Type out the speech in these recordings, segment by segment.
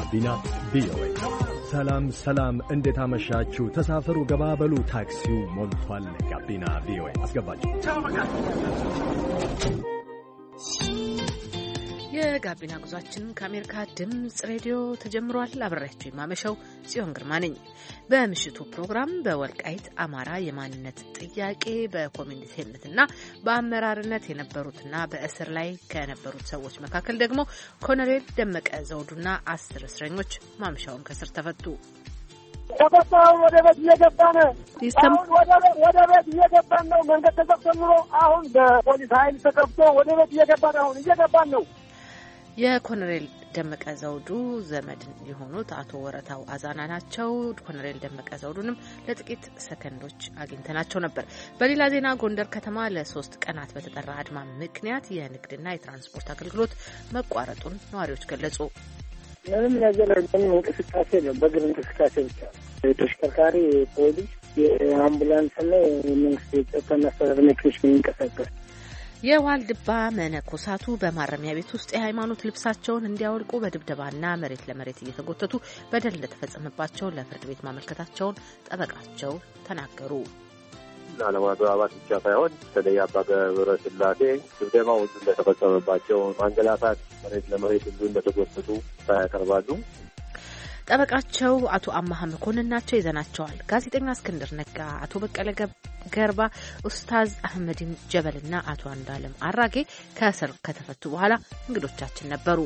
ጋቢና ቪኦኤ። ሰላም ሰላም፣ እንዴት አመሻችሁ? ተሳፈሩ፣ ገባበሉ፣ ታክሲው ሞልቷል። ጋቢና ቪኦኤ አስገባችሁ። የጋቢና ጉዟችን ከአሜሪካ ድምፅ ሬዲዮ ተጀምሯል። አብሬያችሁ የማመሸው ጽዮን ግርማ ነኝ። በምሽቱ ፕሮግራም በወልቃይት አማራ የማንነት ጥያቄ በኮሚኒቲነትና በአመራርነት የነበሩትና በእስር ላይ ከነበሩት ሰዎች መካከል ደግሞ ኮሎኔል ደመቀ ዘውዱና 10 እስረኞች ማምሻውን ከስር ተፈቱ። ተፈታው ወደ ቤት እየገባን ወደ ቤት እየገባን ነው። መንገድ ተዘግቶ ኑሮ አሁን በፖሊስ ኃይል ተከፍቶ ወደ ቤት እየገባን ነው። የኮሎኔል ደመቀ ዘውዱ ዘመድ የሆኑት አቶ ወረታው አዛና ናቸው። ኮሎኔል ደመቀ ዘውዱንም ለጥቂት ሰከንዶች አግኝተናቸው ነበር። በሌላ ዜና ጎንደር ከተማ ለ3 ቀናት በተጠራ አድማ ምክንያት የንግድና የትራንስፖርት አገልግሎት መቋረጡን ነዋሪዎች ገለጹ። ምንም ነገር እንቅስቃሴ ነው፣ በእግር እንቅስቃሴ ብቻ። የተሽከርካሪ ፖሊስ፣ የአምቡላንስና የመንግስት የጸጥታና አስተዳደር መኪኖች የሚንቀሳቀስ የዋልድባ መነኮሳቱ በማረሚያ ቤት ውስጥ የሃይማኖት ልብሳቸውን እንዲያወልቁ በድብደባና መሬት ለመሬት እየተጎተቱ በደል እንደተፈጸመባቸው ለፍርድ ቤት ማመልከታቸውን ጠበቃቸው ተናገሩ። አለመግባባት ብቻ ሳይሆን በተለይ አባ ገብረ ስላሴ ድብደባ ሁሉ እንደተፈጸመባቸው፣ ማንገላታት፣ መሬት ለመሬት ሁሉ እንደተጎተቱ ያቀርባሉ። ጠበቃቸው አቶ አማሀ መኮንን ናቸው። ይዘናቸዋል። ጋዜጠኛ እስክንድር ነጋ፣ አቶ በቀለ ገርባ፣ ኡስታዝ አህመዲን ጀበልና አቶ አንዳለም አራጌ ከእስር ከተፈቱ በኋላ እንግዶቻችን ነበሩ።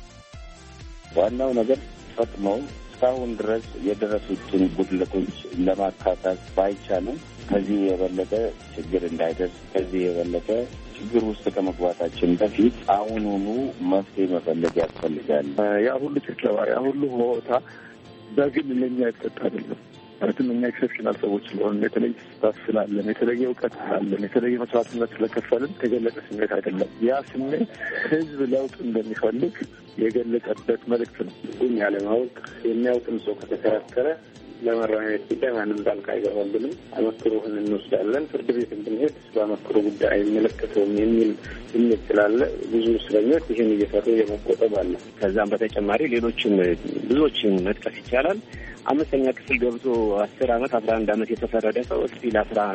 ዋናው ነገር ፈጥነው እስካሁን ድረስ የደረሱትን ጉድለቶች ለማካካስ ባይቻልም ከዚህ የበለጠ ችግር እንዳይደርስ ከዚህ የበለጠ ችግር ውስጥ ከመግባታችን በፊት አሁኑኑ መፍትሄ መፈለግ ያስፈልጋል። ያ ሁሉ ጭፍጨፋ፣ ያ ሁሉ ሆታ በግል ለኛ የተሰጠ አይደለም። ማለትም እኛ ኤክሰፕሽናል ሰዎች ስለሆን የተለየ ስታፍ ስላለን፣ የተለየ እውቀት ስላለን፣ የተለየ መስዋዕትነት ስለከፈልን የተገለጸ ስሜት አይደለም። ያ ስሜት ህዝብ ለውጥ እንደሚፈልግ የገለጸበት መልእክት ነው። ሁን ያለማወቅ የሚያውቅም ሰው ከተከራከረ ለማረሚያ ቤት ጉዳይ ማንም ጣልቃ አይገባልንም። አመክሮህን እንወስዳለን። ፍርድ ቤት ብንሄድ በአመክሮ ጉዳይ አይመለከተውም የሚል ስሜት ስላለ ብዙ እስረኞች ይህን እየሰሩ የመቆጠብ አለ። ከዛም በተጨማሪ ሌሎችን ብዙዎችን መጥቀስ ይቻላል። 5ኛ ክፍል ገብቶ 10 ዓመት 11 ዓመት የተፈረደ ሰው እስቲል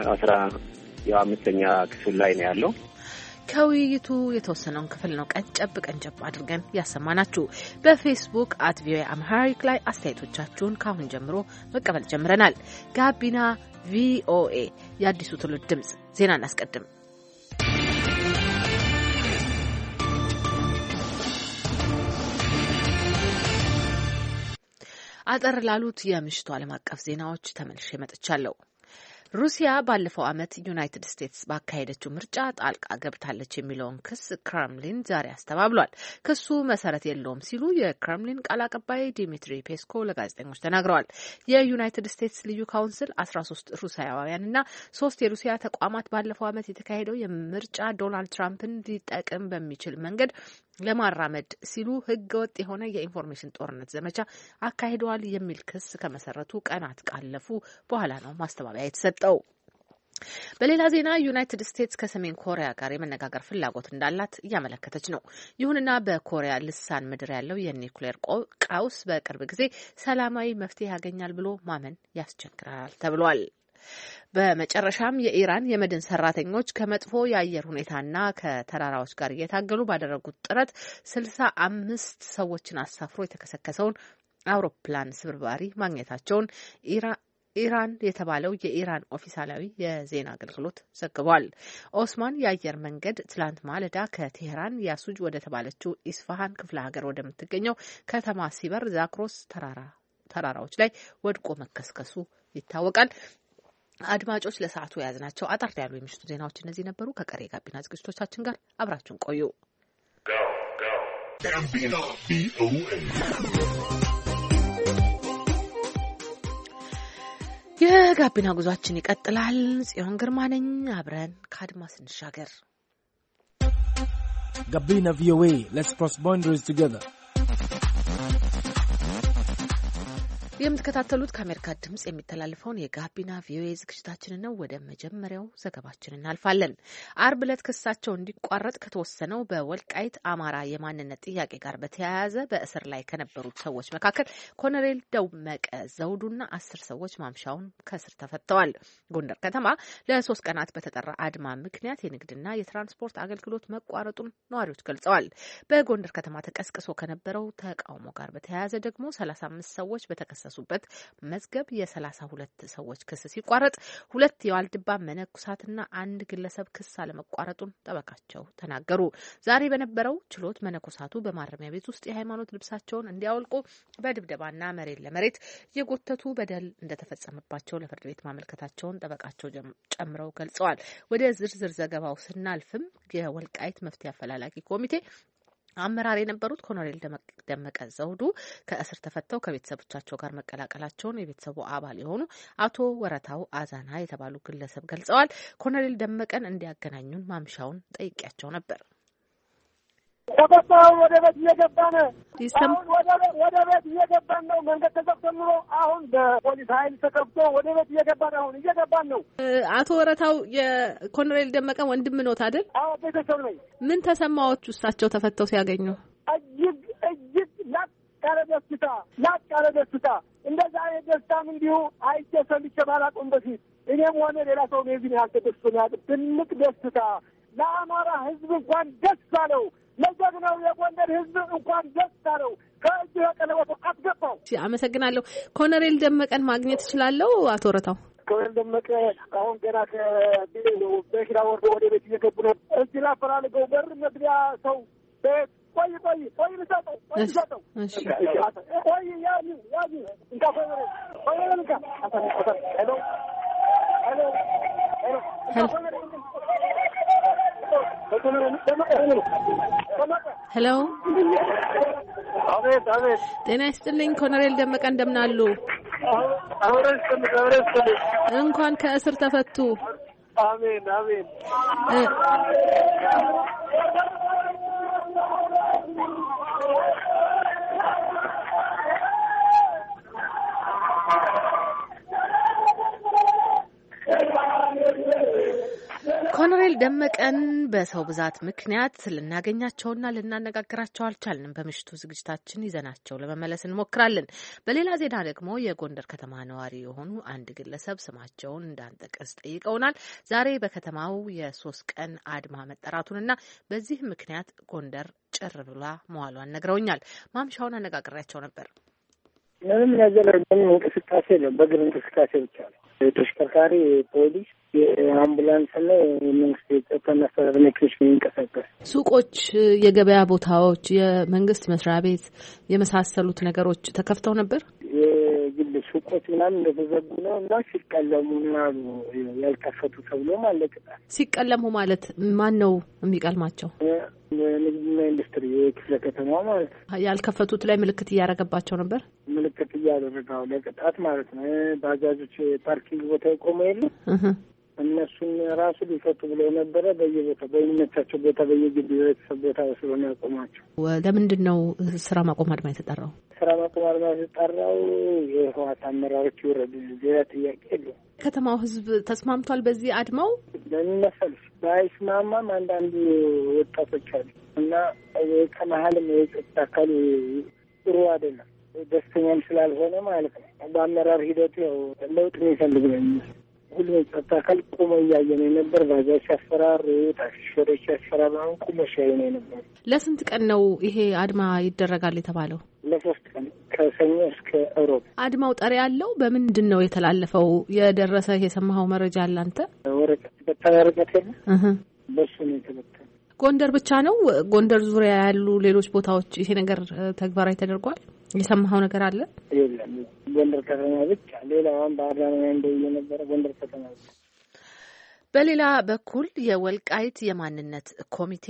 15ኛ ክፍል ላይ ነው ያለው። ከውይይቱ የተወሰነውን ክፍል ነው ቀንጨብ አድርገን ያሰማናችሁ። በፌስቡክ @ቪኦኤ አምሃሪክ ላይ አስተያየቶቻችሁን ካሁን ጀምሮ መቀበል ጀምረናል። ጋቢና ቪኦኤ የአዲሱ ትውልድ ድምጽ። ዜና እናስቀድም። አጠር ላሉት የምሽቱ ዓለም አቀፍ ዜናዎች ተመልሼ መጥቻለሁ። ሩሲያ ባለፈው ዓመት ዩናይትድ ስቴትስ ባካሄደችው ምርጫ ጣልቃ ገብታለች የሚለውን ክስ ክሬምሊን ዛሬ አስተባብሏል። ክሱ መሰረት የለውም ሲሉ የክሬምሊን ቃል አቀባይ ዲሚትሪ ፔስኮ ለጋዜጠኞች ተናግረዋል። የዩናይትድ ስቴትስ ልዩ ካውንስል 13 ሩሲያውያንና 3 የሩሲያ ተቋማት ባለፈው ዓመት የተካሄደው የምርጫ ዶናልድ ትራምፕን ሊጠቅም በሚችል መንገድ ለማራመድ ሲሉ ህገወጥ የሆነ የኢንፎርሜሽን ጦርነት ዘመቻ አካሂደዋል የሚል ክስ ከመሰረቱ ቀናት ካለፉ በኋላ ነው ማስተባበያ የተሰጠው። በሌላ ዜና ዩናይትድ ስቴትስ ከሰሜን ኮሪያ ጋር የመነጋገር ፍላጎት እንዳላት እያመለከተች ነው። ይሁንና በኮሪያ ልሳን ምድር ያለው የኒውክሌር ቀውስ በቅርብ ጊዜ ሰላማዊ መፍትሄ ያገኛል ብሎ ማመን ያስቸግራል ተብሏል። በመጨረሻም የኢራን የመድን ሰራተኞች ከመጥፎ የአየር ሁኔታና ከተራራዎች ጋር እየታገሉ ባደረጉት ጥረት 65 ሰዎችን አሳፍሮ የተከሰከሰውን አውሮፕላን ስብርባሪ ማግኘታቸውን ኢራን የተባለው የኢራን ኦፊሳላዊ የዜና አገልግሎት ዘግቧል። ኦስማን የአየር መንገድ ትላንት ማለዳ ከቴህራን ያሱጅ ወደ ተባለችው ኢስፋሃን ክፍለ ሀገር ወደምትገኘው ከተማ ሲበር ዛክሮስ ተራራዎች ላይ ወድቆ መከስከሱ ይታወቃል። አድማጮች ለሰዓቱ የያዝናቸው አጠር ያሉ የምሽቱ ዜናዎች እነዚህ ነበሩ። ከቀሪ ጋቢና ዝግጅቶቻችን ጋር አብራችሁን ቆዩ። የጋቢና ጉዟችን ይቀጥላል። ጽዮን ግርማ ነኝ። አብረን ከአድማስ እንሻገር። ጋቢና ቪኦኤ ሌትስ ክሮስ ባውንደሪስ ቱጌዘር። የምትከታተሉት ከአሜሪካ ድምጽ የሚተላለፈውን የጋቢና ቪኦኤ ዝግጅታችንን ነው። ወደ መጀመሪያው ዘገባችን እናልፋለን። አርብ ዕለት ክሳቸው እንዲቋረጥ ከተወሰነው በወልቃይት አማራ የማንነት ጥያቄ ጋር በተያያዘ በእስር ላይ ከነበሩት ሰዎች መካከል ኮሎኔል ደመቀ ዘውዱና 10 ሰዎች ማምሻውን ከእስር ተፈተዋል። ጎንደር ከተማ ለ3 ቀናት በተጠራ አድማ ምክንያት የንግድና የትራንስፖርት አገልግሎት መቋረጡን ነዋሪዎች ገልጸዋል። በጎንደር ከተማ ተቀስቅሶ ከነበረው ተቃውሞ ጋር በተያያዘ ደግሞ 35 ሰዎች በተከሰሱበት መዝገብ የ32 ሰዎች ክስ ሲቋረጥ 2 የዋልድባ መነኩሳትና 1 ግለሰብ ክስ አለመቋረጡን ጠበቃቸው ተናገሩ። ዛሬ በነበረው ችሎት መነኩሳቱ በማረሚያ ቤት ውስጥ የሃይማኖት ልብሳቸውን እንዲያወልቁ በድብደባና መሬት ለመሬት የጎተቱ በደል እንደተፈጸመባቸው ለፍርድ ቤት ማመልከታቸውን ጠበቃቸው ጨምረው ገልጸዋል። ወደ ዝርዝር ዘገባው ስናልፍም የወልቃይት መፍትሄ አፈላላጊ ኮሚቴ አመራር የነበሩት ኮሎኔል ደመቀ ዘውዱ ከእስር ተፈተው ከቤተሰቦቻቸው ጋር መቀላቀላቸውን የቤተሰቡ አባል የሆኑ አቶ ወረታው አዛና የተባሉ ግለሰብ ገልጸዋል። ኮሎኔል ደመቀን እንዲያገናኙን ማምሻውን ጠይቄያቸው ነበር። ተፈታው ወደ ቤት እየገባን አሁን ወደ ቤት እየገባን ነው። መንገድ ተዘግቶ አሁን በፖሊስ ኃይል ተከፍቶ ወደ ቤት እየገባን ነው። አቶ ወረታው የኮሎኔል ደመቀ ወንድም ኖት አይደል? አዎ ቤተሰብ ነኝ። ምን ተሰማዎቹ እሳቸው ተፈተው ሲያገኙ? እጅግ ላቅ ያለ ደስታ እንደዛ አይነት ደስታም እንዲሁ አይቼ ሰምቼ ባላውቅም በፊት እኔም ሆነ ሌላ ሰው ነው እዚህ ያለ ደስታ ትልቅ ደስታ ለአማራ ሕዝብ እንኳን ደስ አለው። ለጀግናው የጎንደር ሕዝብ እንኳን ደስ አለው። ከእጅ ቀለበቱ አስገባው። አመሰግናለሁ። ኮሎኔል ደመቀን ማግኘት እችላለሁ? አቶ ወረታው ኮሎኔል ደመቀ አሁን ገና በሽራ ወርዶ ወደ ቤት እየገቡ ነው። እዚህ ላፈላልገው በር መግቢያ ሰው ቤት ቆይ ልሰጠው ቆይ ያዙ እንካ ቆይ እንካ ሄሎ አቤት ጤና ይስጥልኝ ኮሎኔል ደመቀ እንደምን አሉ? እንኳን ከእስር ተፈቱ። አሜን ኮሎኔል ደመቀን በሰው ብዛት ምክንያት ልናገኛቸውና ልናነጋግራቸው አልቻልንም። በምሽቱ ዝግጅታችን ይዘናቸው ለመመለስ እንሞክራለን። በሌላ ዜና ደግሞ የጎንደር ከተማ ነዋሪ የሆኑ አንድ ግለሰብ ስማቸውን እንዳንጠቅስ ጠይቀውናል። ዛሬ በከተማው የ3 ቀን አድማ መጠራቱንና በዚህ ምክንያት ጎንደር ጭር ብላ መዋሏን ነግረውኛል። ማምሻውን አነጋግሬያቸው ነበር። ምንም ነገር እንቅስቃሴ ነው፣ በእግር እንቅስቃሴ ብቻ ነው። ተሽከርካሪ፣ ፖሊስ፣ የአምቡላንስ እና የመንግስት የጸጥታና አስተዳደር መኪኖች የሚንቀሳቀስ ሱቆች፣ የገበያ ቦታዎች፣ የመንግስት መስሪያ ቤት የመሳሰሉት ነገሮች ተከፍተው ነበር። የግል ሱቆች ምናምን እንደተዘጉ ነው እና ሲቀለሙ ምናሉ ያልከፈቱ ተብሎ ማለት ነው። ሲቀለሙ ማለት ማን ነው የሚቀልማቸው? ንግድና ኢንዱስትሪ የክፍለ ከተማ ማለት ነው። ያልከፈቱት ላይ ምልክት እያደረገባቸው ነበር። ምልክት እያደረገው ለቅጣት ማለት ነው። ባጃጆች ፓርኪንግ ቦታ የቆመ የለም እነሱን ራሱ ሊፈቱ ብለው ነበረ። በየቦታው በሚመቻቸው ቦታ በየግቢ ቤተሰብ ቦታ ስለሆነ ያቆማቸው። ለምንድን ነው ስራ ማቆም አድማ የተጠራው? ስራ ማቆም አድማ የተጠራው የህወሓት አመራሮች ይወረዱ፣ ሌላ ጥያቄ የለውም። ከተማው ህዝብ ተስማምቷል በዚህ አድማው። ለምን መሰለሽ ባይስማማም አንዳንድ ወጣቶች አሉ እና ከመሀልም የጸጥታ አካሉ ጥሩ አይደለም፣ ደስተኛም ስላልሆነ ማለት ነው። በአመራር ሂደቱ ያው ለውጥ የሚፈልግ ነው የሚመስለው። ሁሉም የጸጥታ አካል ቆሞ እያየ ነው የነበር። ባጃጅ ሲያስፈራሩ፣ ታክሲዎች ሲያስፈራሩ ቆሞ ሲያዩ ነው የነበር። ለስንት ቀን ነው ይሄ አድማ ይደረጋል የተባለው? ለ3 ቀን ከሰኞ እስከ እሮብ። አድማው ጠሪ ያለው በምንድን ነው የተላለፈው? የደረሰ የሰማኸው መረጃ አለ አንተ? ወረቀት በታሪያ ወረቀት የለ በሱ ነው የተበተነው። ጎንደር ብቻ ነው? ጎንደር ዙሪያ ያሉ ሌሎች ቦታዎች ይሄ ነገር ተግባራዊ ተደርጓል? የሰማኸው ነገር አለ? የለም፣ ጎንደር ከተማ ብቻ። ሌላውን ባህር ዳር እንደየ ነበረ ጎንደር ከተማ ብቻ። በሌላ በኩል የወልቃይት የማንነት ኮሚቴ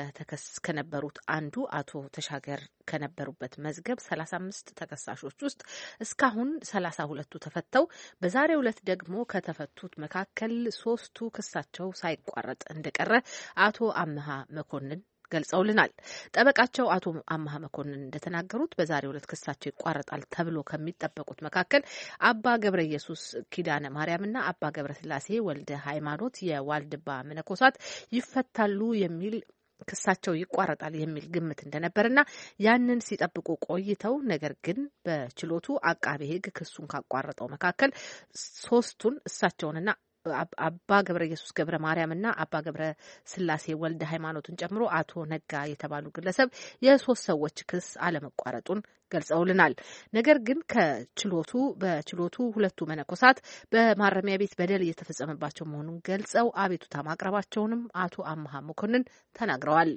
ከነበሩት አንዱ አቶ ተሻገር ከነበሩበት መዝገብ 35 ተከሳሾች ውስጥ እስካሁን 32ቱ ተፈተው በዛሬው ዕለት ደግሞ ከተፈቱት መካከል 3ቱ ክሳቸው ሳይቋረጥ እንደቀረ አቶ አመሃ መኮንን ገልጸውልናል። ጠበቃቸው አቶ አማሃ መኮንን እንደተናገሩት በዛሬው ዕለት ክሳቸው ይቋረጣል ተብሎ ከሚጠበቁት መካከል አባ ገብረ ኢየሱስ ኪዳነ ማርያምና አባ ገብረ ስላሴ ወልደ ሃይማኖት የዋልድባ መነኮሳት ይፈታሉ የሚል ክሳቸው ይቋረጣል የሚል ግምት እንደነበርና ያንን ሲጠብቁ ቆይተው ነገር ግን በችሎቱ አቃቤ ሕግ ክሱን ካቋረጠው መካከል ሶስቱን እሳቸውንና አባ ገብረ ኢየሱስ ገብረ ማርያምና አባ ገብረ ስላሴ ወልደ ሃይማኖትን ጨምሮ አቶ ነጋ የተባሉ ግለሰብ የሶስት ሰዎች ክስ አለመቋረጡን ገልጸውልናል። ነገር ግን በችሎቱ ሁለቱ መነኮሳት በማረሚያ ቤት በደል እየተፈጸመባቸው መሆኑን ገልጸው አቤቱታ ማቅረባቸውንም አቶ አማሃ መኮንን ተናግረዋል።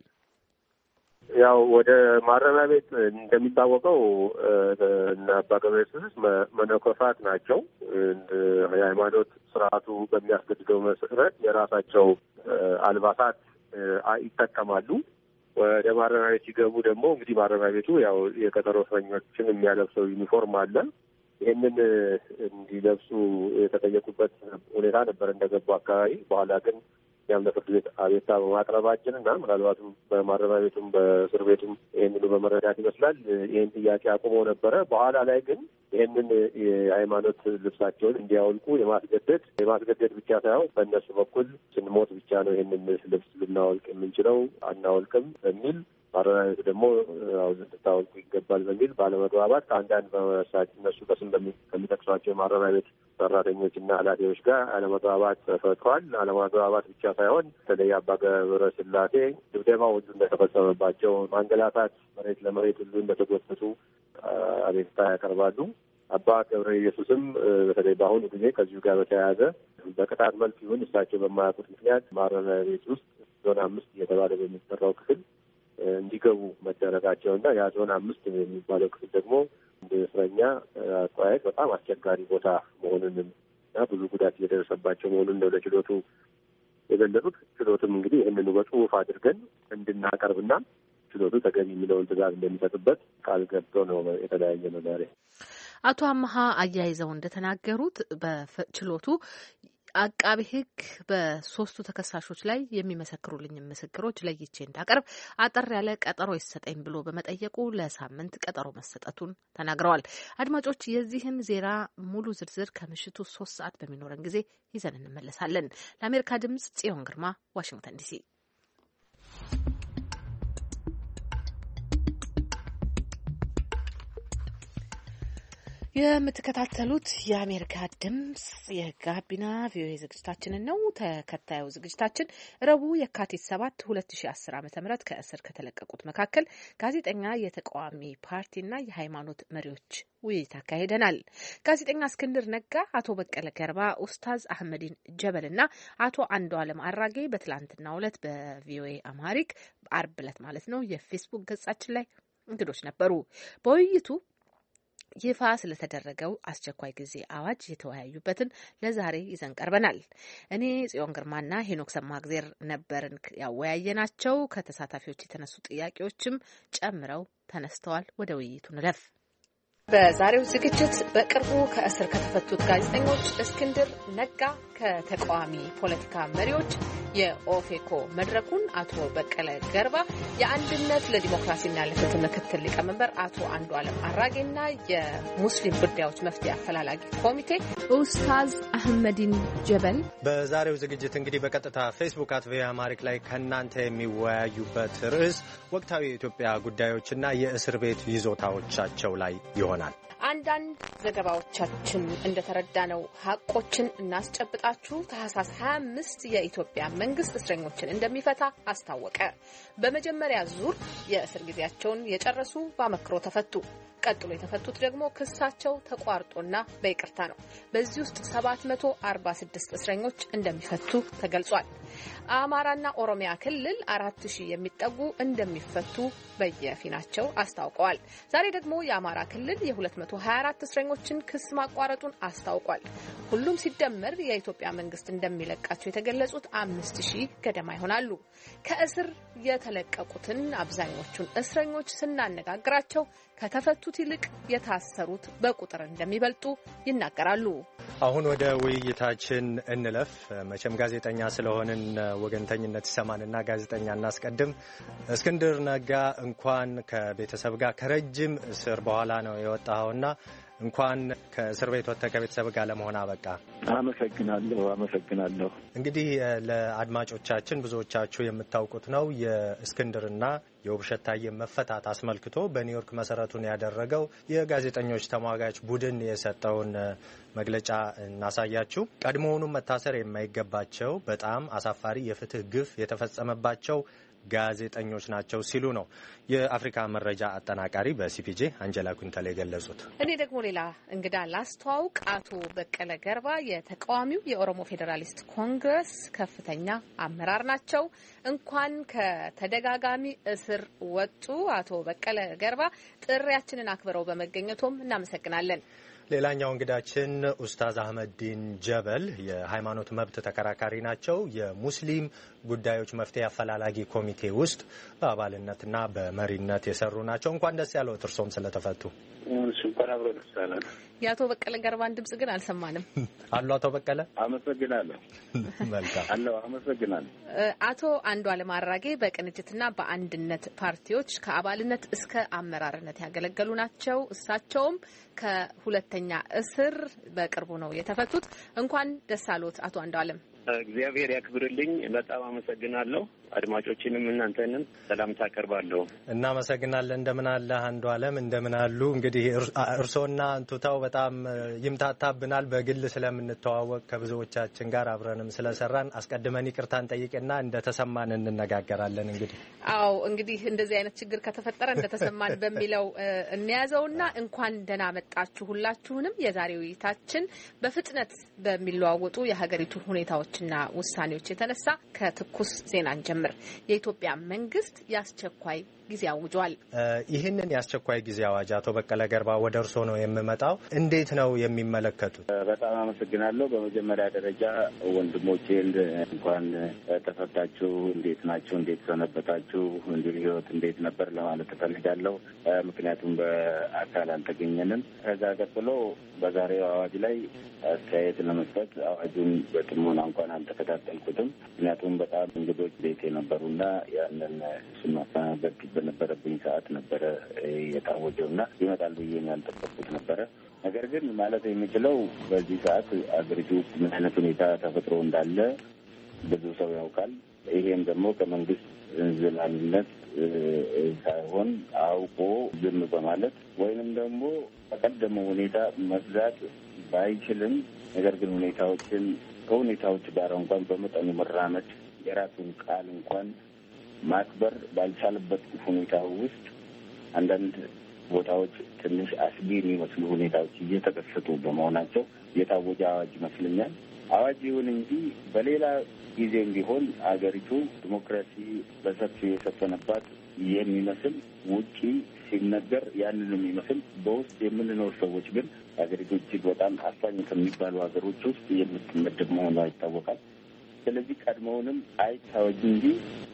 ያው ወደ ማረሚያ ቤት እንደሚታወቀው እና አባ ገብረ ኢየሱስ መነኮሳት ናቸው። የሃይማኖት ስርዓቱ በሚያስገድደው መሰረት የራሳቸው አልባሳት ይጠቀማሉ። ወደ ማረሚያ ቤት ሲገቡ ደግሞ እንግዲህ ማረሚያ ቤቱ ያው የቀጠሮ እስረኞችን የሚያለብሰው ዩኒፎርም አለ። ይህንን እንዲለብሱ የተጠየቁበት ሁኔታ ነበር እንደገቡ አካባቢ። በኋላ ግን ያም ለፍርድ ቤት አቤቱታ በማቅረባችን እና ምናልባትም በማረሚያ ቤቱም በእስር ቤቱም ይህንኑ በመረዳት ይመስላል ይህን ጥያቄ አቁሞ ነበረ። በኋላ ላይ ግን ይህንን የሃይማኖት ልብሳቸውን እንዲያወልቁ የማስገደድ ብቻ ሳይሆን በእነሱ በኩል ስንሞት ብቻ ነው ይህንን ልብስ ልናወልቅ የምንችለው፣ አናወልቅም በሚል ማረሚያ ቤቱ ደግሞ ልታወልቁ ይገባል በሚል ባለመግባባት ከአንዳንድ እነሱ በስም ከሚጠቅሷቸው የማረሚያ ቤት ሰራተኞች እና ኃላፊዎች ጋር አለመግባባት ተፈጥሯል። አለመግባባት ብቻ ሳይሆን በተለይ አባ ገብረ ስላሴ ድብደባ ሁሉ እንደተፈጸመባቸው፣ ማንገላታት፣ መሬት ለመሬት ሁሉ እንደተጎተቱ አቤቱታ ያቀርባሉ። አባ ገብረ ኢየሱስም በተለይ በአሁኑ ጊዜ ከዚሁ ጋር በተያያዘ በቅጣት መልክ ይሁን እሳቸው በማያውቁት ምክንያት ማረሚያ ቤት ውስጥ ዞን 5 እየተባለ በሚጠራው ክፍል እንዲገቡ መደረጋቸውና ያ ዞን 5 የሚባለው ክፍል ደግሞ እንደ እስረኛ አጠያየቅ በጣም አስቸጋሪ ቦታ መሆኑንና ብዙ ጉዳት እየደረሰባቸው መሆኑን ነው ለችሎቱ የገለጹት። ችሎቱም እንግዲህ ይህንኑ በጽሁፍ አድርገን እንድናቀርብና ችሎቱ ተገቢ የሚለውን ትዕዛዝ እንደሚሰጥበት ቃል ገብቶ ነው የተለያየ ነው ዛሬ። አቶ አመሀ አያይዘው እንደተናገሩት በችሎቱ አቃቤ ሕግ በሶስቱ ተከሳሾች ላይ የሚመሰክሩልኝ ምስክሮች ለይቼ እንዳቀርብ አጠር ያለ ቀጠሮ ይሰጠኝ ብሎ በመጠየቁ ለሳምንት ቀጠሮ መሰጠቱን ተናግረዋል። አድማጮች፣ የዚህን ዜና ሙሉ ዝርዝር ከምሽቱ 3 ሰዓት በሚኖረን ጊዜ ይዘን እንመለሳለን። ለአሜሪካ ድምጽ ጽዮን ግርማ፣ ዋሽንግተን ዲሲ። የምትከታተሉት የአሜሪካ ድምጽ የጋቢና ቪኦኤ ዝግጅታችንን ነው። ተከታዩ ዝግጅታችን ረቡዕ የካቲት 7 2010 ዓ.ም ከእስር ከተለቀቁት መካከል ጋዜጠኛ፣ የተቃዋሚ ፓርቲና የሃይማኖት መሪዎች ውይይት አካሂደናል። ጋዜጠኛ እስክንድር ነጋ፣ አቶ በቀለ ገርባ፣ ኡስታዝ አህመዲን ጀበልና አቶ አንዱዓለም አራጌ በትላንትናው ዕለት በቪኦኤ አማሪክ አርብ ዕለት ማለት ነው የፌስቡክ ገጻችን ላይ እንግዶች ነበሩ። በውይይቱ ይፋ ስለተደረገው አስቸኳይ ጊዜ አዋጅ የተወያዩበትን ለዛሬ ይዘን ቀርበናል። እኔ ጽዮን ግርማና ሄኖክ ሰማእግዜር ነበርን ያወያየናቸው። ከተሳታፊዎች የተነሱ ጥያቄዎችም ጨምረው ተነስተዋል። ወደ ውይይቱ እንለፍ። በዛሬው ዝግጅት በቅርቡ ከእስር ከተፈቱት ጋዜጠኞች እስክንድር ነጋ ከተቃዋሚ ፖለቲካ መሪዎች የኦፌኮ መድረኩን አቶ በቀለ ገርባ፣ የአንድነት ለዲሞክራሲና ለፍትህ ምክትል ሊቀመንበር አቶ አንዱዓለም አራጌና የሙስሊም ጉዳዮች መፍትሄ አፈላላጊ ኮሚቴ ኡስታዝ አህመዲን ጀበል በዛሬው ዝግጅት እንግዲህ በቀጥታ ፌስቡክ @ቪኦኤ አማሪክ ላይ ከእናንተ የሚወያዩበት ርዕስ ወቅታዊ የኢትዮጵያ ጉዳዮችና የእስር ቤት ይዞታዎቻቸው ላይ ይሆናል። አንዳንድ ዘገባዎቻችን እንደተረዳነው ሀቆችን እናስጨብጣችሁ። ታህሳስ 25 የኢትዮጵያ መንግስት እስረኞችን እንደሚፈታ አስታወቀ። በመጀመሪያ ዙር የእስር ጊዜያቸውን የጨረሱ በአመክሮ ተፈቱ። ቀጥሎ የተፈቱት ደግሞ ክሳቸው ተቋርጦና በይቅርታ ነው። በዚህ ውስጥ 746 እስረኞች እንደሚፈቱ ተገልጿል። አማራና ኦሮሚያ ክልል 4000 የሚጠጉ እንደሚፈቱ በየፊናቸው አስታውቀዋል። ዛሬ ደግሞ የአማራ ክልል የ224 እስረኞችን ክስ ማቋረጡን አስታውቋል። ሁሉም ሲደመር የኢትዮጵያ መንግስት እንደሚለቃቸው የተገለጹት 5000 ገደማ ይሆናሉ። ከእስር የተለቀቁትን አብዛኞቹን እስረኞች ስናነጋግራቸው ከተፈቱት ከተፈቱት ይልቅ የታሰሩት በቁጥር እንደሚበልጡ ይናገራሉ። አሁን ወደ ውይይታችን እንለፍ። መቼም ጋዜጠኛ ስለሆንን ወገንተኝነት ይሰማንና ጋዜጠኛ እናስቀድም። እስክንድር ነጋ እንኳን ከቤተሰብ ጋር ከረጅም እስር በኋላ ነው የወጣኸውና እንኳን ከእስር ቤት ወጥተህ ከቤተሰብ ጋር ለመሆን አበቃ። አመሰግናለሁ። እንግዲህ ለአድማጮቻችን ብዙዎቻችሁ የምታውቁት ነው የእስክንድርና የውብሸት ታዬ መፈታት አስመልክቶ በኒውዮርክ መሰረቱን ያደረገው የጋዜጠኞች ተሟጋች ቡድን የሰጠውን መግለጫ እናሳያችሁ። ቀድሞውኑም መታሰር የማይገባቸው በጣም አሳፋሪ የፍትህ ግፍ የተፈጸመባቸው ጋዜጠኞች ናቸው ሲሉ ነው የአፍሪካ መረጃ አጠናቃሪ በሲፒጄ አንጀላ ኩንተል የገለጹት። እኔ ደግሞ ሌላ እንግዳ ላስተዋውቅ። አቶ በቀለ ገርባ የተቃዋሚው የኦሮሞ ፌዴራሊስት ኮንግረስ ከፍተኛ አመራር ናቸው። እንኳን ከተደጋጋሚ እስር ወጡ። አቶ በቀለ ገርባ ጥሪያችንን አክብረው በመገኘቶም እናመሰግናለን። ሌላኛው እንግዳችን ኡስታዝ አህመዲን ጀበል የሃይማኖት መብት ተከራካሪ ናቸው። የሙስሊም ጉዳዮች መፍትሄ አፈላላጊ ኮሚቴ ውስጥ በአባልነትና በመሪነት የሰሩ ናቸው። እንኳን ደስ ያለው እርሶም ስለተፈቱ። የአቶ በቀለ ገርባን ድምጽ ግን አልሰማንም። አሉ አቶ በቀለ? አመሰግናለሁ። መልካም አለው። አመሰግናለሁ። አቶ አንዱዓለም አራጌ በቅንጅትና በአንድነት ፓርቲዎች ከአባልነት እስከ አመራርነት ያገለገሉ ናቸው። እሳቸውም ከሁለተኛ እስር በቅርቡ ነው የተፈቱት። እንኳን ደስ አሎት አቶ አንዱዓለም። እግዚአብሔር ያክብርልኝ። በጣም አመሰግናለሁ። አድማጮችንም እናንተንም ሰላምታ አቀርባለሁ። እናመሰግናለን። እንደምን አለ አንዱዓለም? እንደምን አሉ? እንግዲህ እርሶና እንቱታው በጣም ይምታታብናል በግል ስለምንተዋወቅ ከብዙዎቻችን ጋር አብረንም ስለሰራን አስቀድመን ይቅርታን ጠይቅና እንደተሰማን እንነጋገራለን። እንግዲህ እንደዚህ አይነት ችግር ከተፈጠረ እንደተሰማን በሚለው እንያዘውና እንኳን ደህና መጣችሁ ሁላችሁንም። የዛሬው ውይይታችን በፍጥነት በሚለዋወጡ የሀገሪቱ ሁኔታዎችና ውሳኔዎች የተነሳ ከትኩስ ዜና እንጀምር። የኢትዮጵያ መንግስት የአስቸኳይ ጊዜ አውጇል። ይህንን የአስቸኳይ ጊዜ አዋጅ አቶ በቀለ ገርባ ወደ እርሶ ነው የምመጣው። እንዴት ነው የሚመለከቱት? በጣም አመሰግናለሁ። በመጀመሪያ ደረጃ ወንድሞቼን እንኳን ተፈታችሁ፣ እንዴት ናችሁ፣ እንዴት ሰነበታችሁ፣ እንዲህ ህይወት እንዴት ነበር ለማለት እፈልጋለሁ። ምክንያቱም በአካል አልተገኘንም። ከዛ ቀጥሎ በዛሬው አዋጅ ላይ አስተያየት ለመስጠት አዋጁን በጥሞና እንኳን አልተከታተልኩትም። ምክንያቱም በጣም እንግዶች ቤት የነበሩና ያንን ማስተናገድ በነበረብኝ ሰዓት ነበረ የታወጀውና ይመጣል ብዬ ያልጠበቅኩት ነበረ። ነገር ግን ማለት የሚችለው በዚህ ሰዓት አገሪቱ ውስጥ ምን አይነት ሁኔታ ተፈጥሮ እንዳለ ብዙ ሰው ያውቃል። ይሄም ደግሞ ከመንግስት እንዝላልነት ሳይሆን አውቆ ዝም በማለት ወይንም ደግሞ በቀደመው ሁኔታ መግዛት ባይችልም ነገር ግን ከሁኔታዎች ጋር እንኳን በመጠኑ መራመድ የራሱን ቃል እንኳን ማክበር ባልቻለበት ሁኔታ ውስጥ አንዳንድ ቦታዎች ትንሽ አስጊ የሚመስሉ ሁኔታዎች እየተከሰቱ በመሆናቸው የታወጀ አዋጅ ይመስለኛል። አዋጅ ይሁን እንጂ በሌላ ጊዜም ቢሆን አገሪቱ ዲሞክራሲ በሰፊው የሰፈነባት የሚመስል ውጪ ሲነገር ያንን የሚመስል በውስጥ የምንኖር ሰዎች ግን አገሪቱ እጅግ በጣም አፋኝ ከሚባሉ ሀገሮች ውስጥ የምትመደብ መሆኗ ይታወቃል። ስለዚህ ቀድሞውንም አይታወጅ እንጂ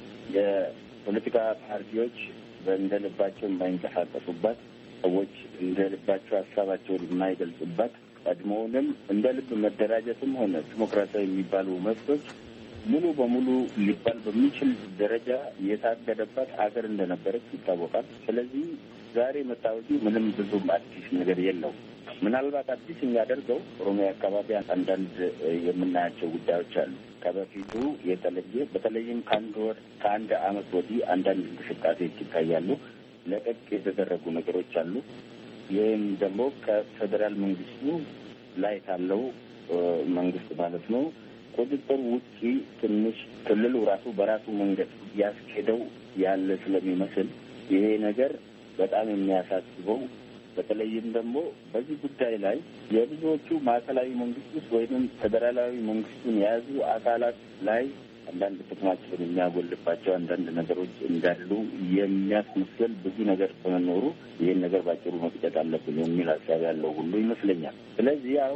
የፖለቲካ ፓርቲዎች እንደልባቸው የማይንቀሳቀሱባት፣ ሰዎች እንደልባቸው ሀሳባቸውን የማይገልጹባት፣ ቀድሞውንም እንደ ልብ መደራጀትም ሆነ ዲሞክራሲያዊ የሚባሉ መብቶች ሙሉ በሙሉ ሊባል በሚችል ደረጃ የታገደባት ሀገር እንደነበረች ይታወቃል። ስለዚህ ዛሬ መታወጁ ምንም ብዙም አዲስ ነገር የለው። ምናልባት አዲስ የሚያደርገው ኦሮሚያ አካባቢ አንዳንድ የምናያቸው ጉዳዮች አሉ። ከበፊቱ የተለየ በተለይም ከአንድ ዓመት ወዲህ አንዳንድ እንቅስቃሴዎች ይታያሉ። ለቀቅ የተደረጉ ነገሮች አሉ። ይህም ደግሞ ከፌዴራል መንግስቱ ላይ ካለው መንግስት ማለት ነው ቁጥጥር ውጪ ትንሽ ክልሉ ራሱ በራሱ መንገድ ያስኬደው ያለ ስለሚመስል ይሄ ነገር በጣም የሚያሳስበው በተለይም ደግሞ በዚህ ጉዳይ ላይ የብዙዎቹ ማዕከላዊ መንግስት ውስጥ ወይም ፌዴራላዊ መንግስቱን የያዙ አካላት ላይ አንዳንድ ጥቅማቸውን የሚያጎልባቸው አንዳንድ ነገሮች እንዳሉ የሚያስመስል ብዙ ነገር በመኖሩ ይህን ነገር ባጭሩ መቅጨት አለብን የሚል ሀሳብ ያለው ሁሉ ይመስለኛል። ስለዚህ አሁን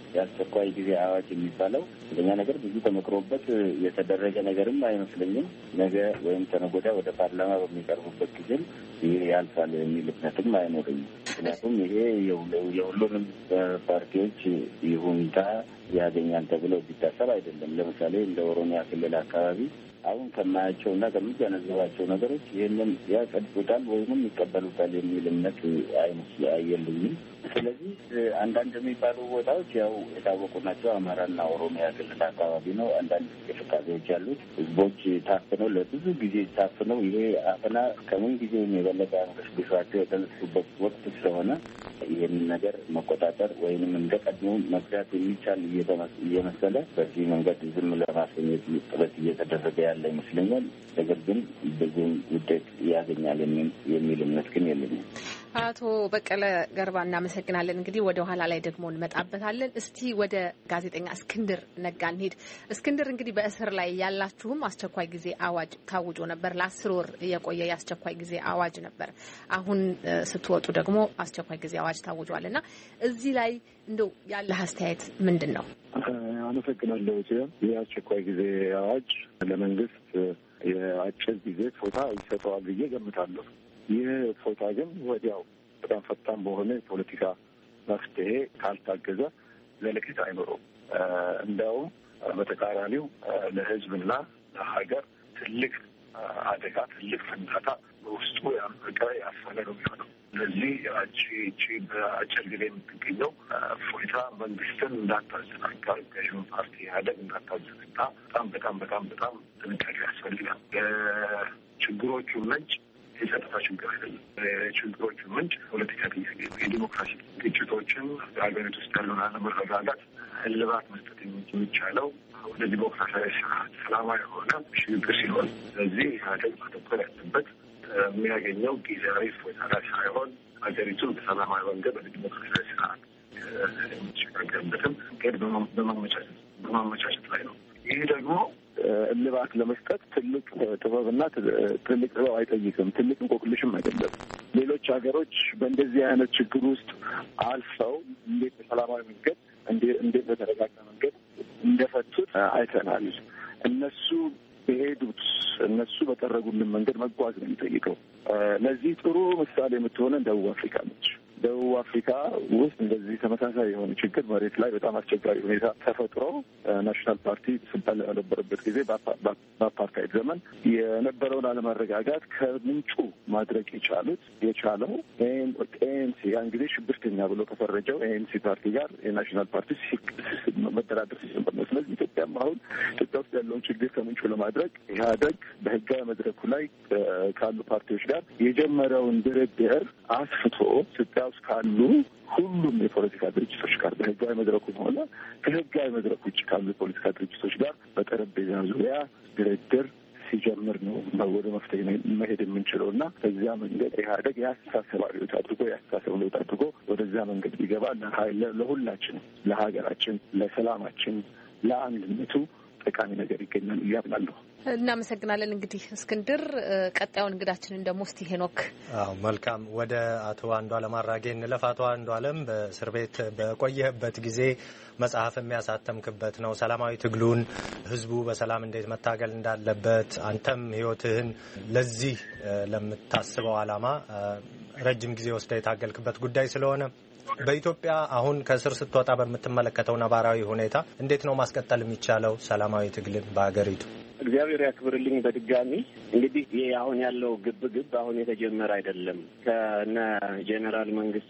የአስቸኳይ ጊዜ አዋጅ የሚባለው አንደኛ ነገር ብዙ ተመክሮበት የተደረገ ነገርም አይመስለኝም። ነገ ወይም ተነገ ወዲያ ወደ ፓርላማ በሚቀርቡበት ጊዜ ይሄ ያልፋል የሚል እምነትም አይኖረኝም። ምክንያቱም ይሄ የሁሉንም ፓርቲዎች ይሁንታ ያገኛል ተብሎ ቢታሰብ አይደለም። ለምሳሌ እንደ ኦሮሚያ ክልል አካባቢ አሁን ከማያቸው እና ከሚገነዘባቸው ነገሮች ይህንን ያጸድቁታል ወይም ይቀበሉታል የሚል እምነት አየልኝም። ስለዚህ አንዳንድ የሚባሉ ቦታዎች ያው የታወቁ ናቸው። አማራና ኦሮሚያ ክልል አካባቢ ነው አንዳንድ እንቅስቃሴዎች ያሉት። ህዝቦች ታፍነው ለብዙ ጊዜ ታፍነው ይሄ አፈና ከምን ጊዜ የበለጠ አንገሽግሿቸው የተነሱበት ወቅት ስለሆነ ይህንን ነገር መቆጣጠር ወይንም እንደ ቀድሞ መግዛት የሚቻል እየመሰለ በዚህ መንገድ ዝም ለማሰኘት ጥረት እየተደረገ ያለ ይመስለኛል። ነገር ግን ብዙም ውጤት ያገኛል የሚል እምነት ግን የለኝም። አቶ በቀለ ገርባ እናመሰግናለን። እንግዲህ ወደ ኋላ ላይ ደግሞ እንመጣበታለን። እስቲ ወደ ጋዜጠኛ እስክንድር ነጋ እንሂድ። እስክንድር እንግዲህ በእስር ላይ ያላችሁም አስቸኳይ ጊዜ አዋጅ ታውጆ ነበር። ለ10 ወር የቆየ የአስቸኳይ ጊዜ አዋጅ ነበር። አሁን ስትወጡ ደግሞ አስቸኳይ ጊዜ አዋጅ ታውጇል እና እዚህ ላይ እንደው ያለህ አስተያየት ምንድን ነው? አመሰግናለሁ። ይህ አስቸኳይ ጊዜ አዋጅ ለመንግስት የአጭር ጊዜ ፎታ ይሰጠዋል ብዬ ገምታለሁ። ይህ ፎታ ግን ወዲያው በጣም ፈጣን በሆነ የፖለቲካ መፍትሄ ካልታገዘ ዘለቄታ አይኖረውም። እንዲያውም በተቃራኒው ለሕዝብና ለሀገር ትልቅ አደጋ፣ ትልቅ ፍንዳታ በውስጡ ያመቀ ያፈነ ነው የሚሆነው። ስለዚህ እቺ በአጭር ጊዜ የምትገኘው ፎይታ መንግስትን እንዳታዘናጋ፣ ገዥውን ፓርቲ ኢህአዴግ እንዳታዘናጋ በጣም ጥንቃቄ ያስፈልጋል። ችግሮቹ ምንጭ የጸጥታ ችግር አይደለም። የችግሮቹ ምንጭ ፖለቲካ ጥያቄ፣ የዲሞክራሲ ግጭቶችን በሀገሪቱ ውስጥ ያለውን አለመረጋጋት እልባት መስጠት የሚቻለው ወደ ዲሞክራሲያዊ ስርዓት ሰላማዊ የሆነ ሽግግር ሲሆን፣ ስለዚህ ኢህአዴግ ማተኮር ያለበት የሚያገኘው ጊዜያዊ ፎይታ ሳይሆን ሀገሪቱን በሰላማዊ መንገድ ወደ ዲሞክራሲያዊ ስርዓት የሚሸጋገርበትም መንገድ በማመቻቸት ላይ ነው። ይህ ደግሞ እልባት ለመስጠት ትልቅ ጥበብና ትልቅ ጥበብ አይጠይቅም። ትልቅ እንቆቅልሽም አይደለም። ሌሎች ሀገሮች በእንደዚህ አይነት ችግር ውስጥ አልፈው እንዴት በሰላማዊ መንገድ እንዴት በተረጋጋ መንገድ እንደፈቱት አይተናል። እነሱ በጠረጉልን መንገድ መጓዝ ነው የሚጠይቀው። ለዚህ ጥሩ ምሳሌ የምትሆነ ደቡብ አፍሪካ ነች። ደቡብ አፍሪካ ውስጥ እንደዚህ ተመሳሳይ የሆነ ችግር መሬት ላይ በጣም አስቸጋሪ ሁኔታ ተፈጥሮ ናሽናል ፓርቲ ስልጣን ላይ በነበረበት ጊዜ በአፓርታይድ ዘመን የነበረውን አለመረጋጋት ከምንጩ ማድረግ የቻለው ኤኤንሲ ያን ጊዜ ሽብርተኛ ብሎ ከፈረጀው ኤኤንሲ ፓርቲ ጋር የናሽናል ፓርቲ መደራደር ሲጀምር ነው። ስለዚህ ኢትዮጵያ ውስጥ ያለውን ችግር ከምንጩ ለማድረግ ኢህአዴግ በህጋዊ መድረኩ ላይ ካሉ ፓርቲዎች ጋር የጀመረውን ድርድር አስፍቶ ኢትዮጵያ ውስጥ ካሉ ሁሉም የፖለቲካ ድርጅቶች ጋር በህጋዊ መድረኩም ሆነ ከህጋዊ መድረክ ውጭ ካሉ የፖለቲካ ድርጅቶች ጋር በጠረጴዛ ዙሪያ ድርድር ሲጀምር ነው ወደ መፍትሄ መሄድ የምንችለው እና በዚያ መንገድ ኢህአዴግ የአስተሳሰብ ለውጥ አድርጎ ወደዚያ መንገድ ቢገባ ለሁላችን፣ ለሀገራችን፣ ለሰላማችን፣ ለአንድነቱ ጠቃሚ ነገር ይገኛል እያምናለሁ። እናመሰግናለን። እንግዲህ እስክንድር፣ ቀጣዩን እንግዳችንን ደግሞ እስቲ ሄኖክ። መልካም። ወደ አቶ አንዱዓለም አራጌ እንለፍ። አቶ አንዱዓለም በእስር ቤት በቆየህበት ጊዜ መጽሐፍ የሚያሳተምክበት ነው። ሰላማዊ ትግሉን ህዝቡ በሰላም እንዴት መታገል እንዳለበት አንተም ህይወትህን ለዚህ ለምታስበው ዓላማ ረጅም ጊዜ ወስደህ የታገልክበት ጉዳይ ስለሆነ በኢትዮጵያ አሁን ከእስር ስትወጣ በምትመለከተው ነባራዊ ሁኔታ እንዴት ነው ማስቀጠል የሚቻለው ሰላማዊ ትግልን በሀገሪቱ? እግዚአብሔር ያክብርልኝ። በድጋሚ እንግዲህ ይህ አሁን ያለው ግብ አሁን የተጀመረ አይደለም። ከነ ጄኔራል መንግስቱ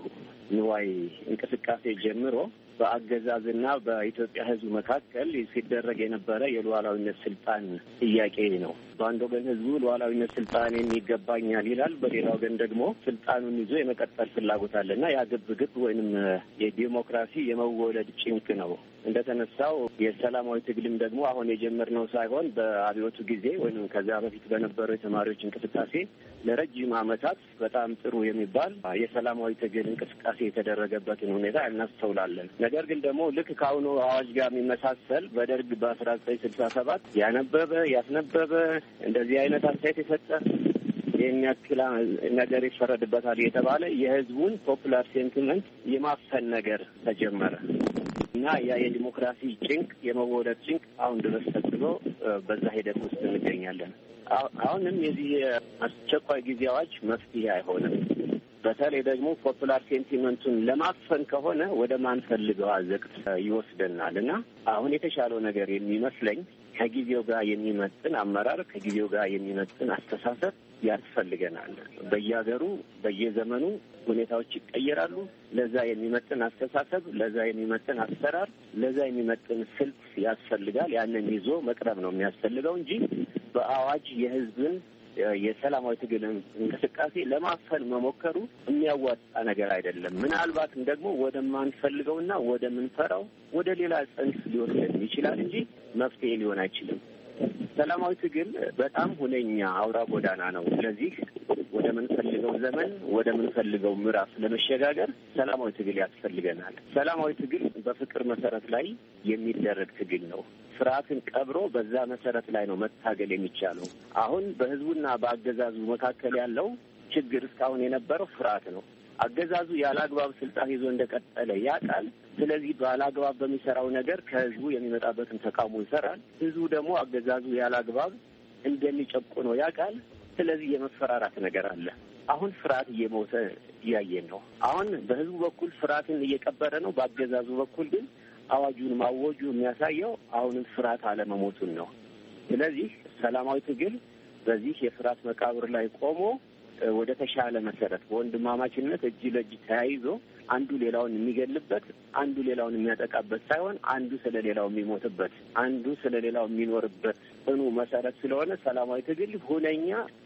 ንዋይ እንቅስቃሴ ጀምሮ በአገዛዝና በኢትዮጵያ ህዝብ መካከል ሲደረግ የነበረ የሉዓላዊነት ስልጣን ጥያቄ ነው። በአንድ ወገን ህዝቡ ሉዓላዊነት ስልጣን ይገባኛል ይላል፣ በሌላ ወገን ደግሞ ስልጣኑን ይዞ የመቀጠል ፍላጎት አለና ያ ግብ ወይንም የዲሞክራሲ የመወለድ ጭንቅ ነው። እንደተነሳው የሰላማዊ ትግልም ደግሞ አሁን የጀመርነው ሳይሆን በአብዮቱ ጊዜ ወይም ከዚያ በፊት በነበረው የተማሪዎች እንቅስቃሴ ለረጅም ዓመታት በጣም ጥሩ የሚባል የሰላማዊ ትግል እንቅስቃሴ የተደረገበትን ሁኔታ እናስተውላለን። ነገር ግን ደግሞ ልክ ከአሁኑ አዋጅ ጋር የሚመሳሰል በደርግ በ1967 ያስነበበ እንደዚህ አይነት አስተያየት የሰጠ የሚያክል ነገር ይፈረድበታል የተባለ የህዝቡን ፖፑላር ሴንቲመንት የማፈን ነገር ተጀመረ። እና ያ የዲሞክራሲ ጭንቅ የመወለድ ጭንቅ አሁን ድረስ ተጥሎ በዛ ሂደት ውስጥ እንገኛለን። አሁንም የዚህ አስቸኳይ ጊዜ አዋጅ መፍትሄ አይሆንም። በተለይ ደግሞ ፖፑላር ሴንቲመንቱን ለማፈን ከሆነ ወደ ማንፈልገው አዘቅት ይወስደናል እና አሁን የተሻለው ነገር የሚመስለኝ ከጊዜው ጋር የሚመጥን አመራር፣ ከጊዜው ጋር የሚመጥን አስተሳሰብ ያስፈልገናል። በየሀገሩ በየዘመኑ ሁኔታዎች ይቀየራሉ። ለዛ የሚመጥን አስተሳሰብ፣ ለዛ የሚመጥን አሰራር፣ ለዛ የሚመጥን ስልት ያስፈልጋል። ያንን ይዞ መቅረብ ነው የሚያስፈልገው እንጂ በአዋጅ የህዝብን የሰላማዊ ትግል እንቅስቃሴ ለማፈን መሞከሩ የሚያዋጣ ነገር አይደለም። ምናልባትም ደግሞ ወደማንፈልገውና ወደምንፈራው ወደ ሌላ ጽንፍ ሊወስደን ይችላል እንጂ መፍትሄ ሊሆን አይችልም። ሰላማዊ ትግል በጣም ሁነኛ አውራ ጎዳና ነው። ስለዚህ ወደ ምንፈልገው ዘመን ወደ ምንፈልገው ምዕራፍ ለመሸጋገር ሰላማዊ ትግል ያስፈልገናል። ሰላማዊ ትግል በፍቅር መሰረት ላይ የሚደረግ ትግል ነው። ፍርሃትን ቀብሮ በዛ መሰረት ላይ ነው መታገል የሚቻለው። አሁን በህዝቡና በአገዛዙ መካከል ያለው ችግር እስካሁን የነበረው ፍርሃት ነው። አገዛዙ ያለአግባብ ስልጣን ይዞ እንደቀጠለ ያውቃል። ስለዚህ ባለአግባብ በሚሰራው ነገር ከህዝቡ የሚመጣበትን ተቃውሞ ይሰራል። ህዝቡ ደግሞ አገዛዙ ያለአግባብ እንደሚጨቁነው ያውቃል። ስለዚህ የመፈራራት ነገር አለ። አሁን ፍርሃት እየሞተ እያየን ነው። አሁን በህዝቡ በኩል ፍርሃትን እየቀበረ ነው። በአገዛዙ በኩል ግን አዋጁን ማወጁ የሚያሳየው አሁንም ፍርሃት አለመሞቱን ነው። ስለዚህ ሰላማዊ ትግል በዚህ የፍርሃት መቃብር ላይ ቆሞ ወደ ተሻለ መሰረት በወንድማማችነት እጅ ለእጅ ተያይዞ አንዱ ሌላውን የሚገልበት፣ አንዱ ሌላውን የሚያጠቃበት ሳይሆን አንዱ ስለ ሌላው የሚሞትበት፣ አንዱ ስለ ሌላው የሚኖርበት ጽኑ መሰረት ስለሆነ ሰላማዊ ትግል ሁነኛ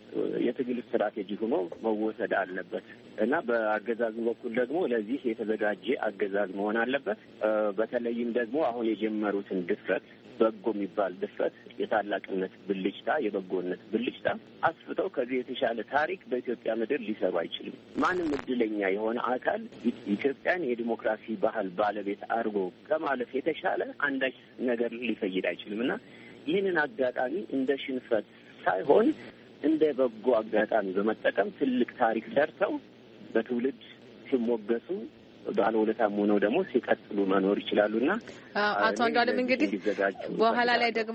የትግል ስትራቴጂ ሆኖ መወሰድ አለበት እና በአገዛዙ በኩል ደግሞ ለዚህ የተዘጋጀ አገዛዝ መሆን አለበት። በተለይም ደግሞ አሁን የጀመሩትን ድፍረት፣ በጎ የሚባል ድፍረት፣ የታላቅነት ብልጭታ፣ የበጎነት ብልጭታ አስፍተው ከዚህ የተሻለ ታሪክ በኢትዮጵያ ምድር ሊሰሩ አይችልም። ማንም እድለኛ የሆነ አካል ኢትዮጵያን የዲሞክራሲ ባህል ባለቤት አድርጎ ከማለፍ የተሻለ አንዳች ነገር ሊፈይድ አይችልም እና ይህንን አጋጣሚ እንደ ሽንፈት ሳይሆን እንደ በጎ አጋጣሚ በመጠቀም ትልቅ ታሪክ ሰርተው በትውልድ ሲሞገሱ ባለውለታም ሆነው ደግሞ ሲቀጥሉ መኖር ይችላሉና አቶ አንዷለም እንግዲህ በኋላ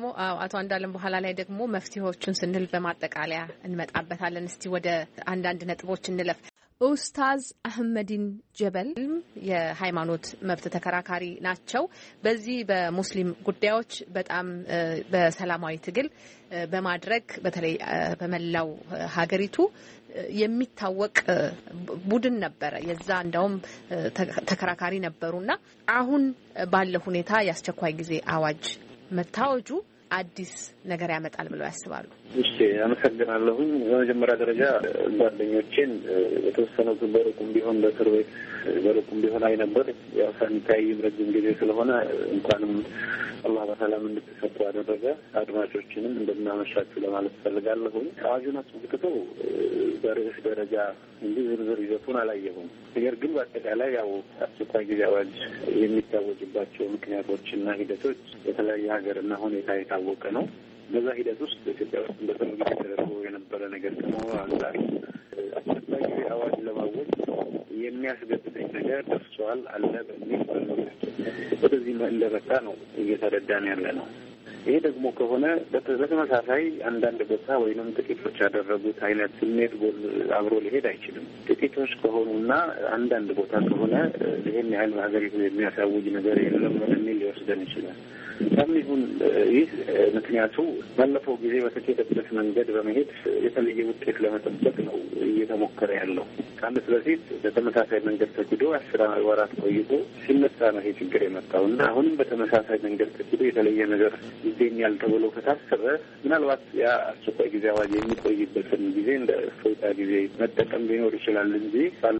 ላይ ደግሞ መፍትሄዎቹን ስንል በማጠቃለያ እንመጣበታለን። እስቲ ወደ አንዳንድ ነጥቦች እንለፍ። ኡስታዝ አህመዲን ጀበል የሃይማኖት መብት ተከራካሪ ናቸው። በዚህ በሙስሊም ጉዳዮች በጣም በሰላማዊ ትግል በማድረግ በተለይ በመላው ሀገሪቱ የሚታወቅ ቡድን ነበረ። የዛ እንደውም ተከራካሪ ነበሩና አሁን ባለው ሁኔታ የአስቸኳይ ጊዜ አዋጅ መታወጁ አዲስ ነገር ያመጣል ብለው ያስባሉ? እሺ፣ አመሰግናለሁኝ። በመጀመሪያ ደረጃ ጓደኞቼን የተወሰነው በሩቁም ቢሆን በእስር ቤት በሩቁም ቢሆን አይ ነበር። ያው ሳንታይም ረጅም ጊዜ ስለሆነ እንኳንም አላህ በሰላም እንድትሰጡ አደረገ። አድማጮችንም እንደምናመሻችሁ ለማለት ፈልጋለሁኝ። አዋጁን አስመልክተው በርዕስ ደረጃ እንጂ ዝርዝር ይዘቱን አላየሁም። ነገር ግን በአጠቃላይ ያው አስቸኳይ ጊዜ አዋጅ የሚታወጅባቸው ምክንያቶችና ሂደቶች የተለያየ ሀገርና ሁኔታ የታወቀ ነው። በዛ ሂደት ውስጥ ኢትዮጵያ ውስጥ በሰው ጊዜ ተደርጎ የነበረ ነገር ከመሆኑ አንጻር አስቸኳይ ጊዜ አዋጅ ለማወጅ የሚያስገድደኝ ነገር ደርሷል አለ በሚል ወደዚህ እንደመጣ ነው እየተረዳን ያለ ነው። ይሄ ደግሞ ከሆነ በተመሳሳይ አንዳንድ ቦታ ወይንም ጥቂቶች ያደረጉት አይነት ስሜት ጎል አብሮ ሊሄድ አይችልም። ጥቂቶች ከሆኑና አንዳንድ ቦታ ከሆነ ይህን ያህል ሀገሪቱ የሚያሳውጅ ነገር የለም የሚል ሊወስደን ይችላል። ይሁን ይህ ምክንያቱ ባለፈው ጊዜ በተኬደበት መንገድ በመሄድ የተለየ ውጤት ለመጠበቅ ነው እየተሞከረ ያለው። ከአመት በፊት በተመሳሳይ መንገድ ተኪዶ 10 ወራት ቆይቶ ሲነሳ ነው ይሄ ችግር የመጣው እና አሁንም በተመሳሳይ መንገድ ተኪዶ የተለየ ነገር ይገኛል ተብሎ ከታሰበ ምናልባት ያ አስቸኳይ ጊዜ አዋጅ የሚቆይበትን ጊዜ እንደ እፎይታ ጊዜ መጠቀም ሊኖር ይችላል እንጂ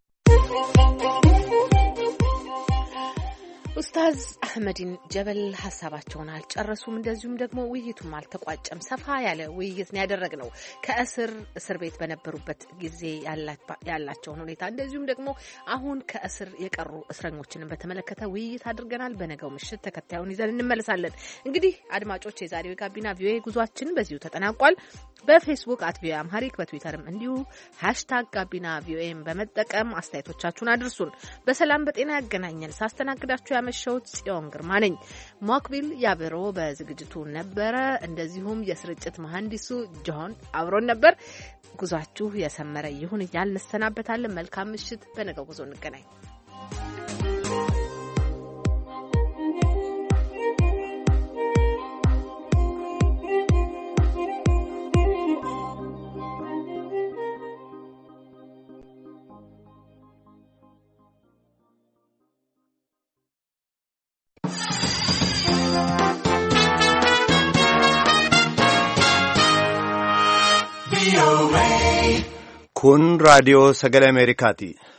ኡስታዝ አህመዲን ጀበል ሀሳባቸውን አልጨረሱም። እንደዚሁም ደግሞ ውይይቱም አልተቋጨም። ሰፋ ያለ ውይይት ነው ያደረግነው። ከእስር ቤት በነበሩበት ጊዜ ያላቸውን ሁኔታ እንደዚሁም ደግሞ አሁን ከእስር የቀሩ እስረኞችንም በተመለከተ ውይይት አድርገናል። በነገው ምሽት ተከታዩን ይዘን እንመለሳለን። እንግዲህ አድማጮች የዛሬው ጋቢና ቪኦኤ ጉዟችን በዚሁ ተጠናቋል። በፌስቡክ @ቪኦኤ አምሃሪክ በትዊተርም እንዲሁ #ጋቢና ቪኦኤም በመጠቀም አስተያየቶቻችሁን አድርሱን። በሰላም በጤና ያገናኘን። ሳስተናግዳችሁ ያመሸ ያመሸሁት ጽዮን ግርማ ነኝ። ሞክቢል ያበሮ በዝግጅቱ ነበረ። እንደዚሁም የስርጭት መሐንዲሱ ጆን አብሮን ነበር። ጉዟችሁ የሰመረ ይሁን እያልን እንሰናበታለን። መልካም ምሽት። በነገው ጉዞ እንገናኝ። kun raadiyoo sagalee Ameerikaati.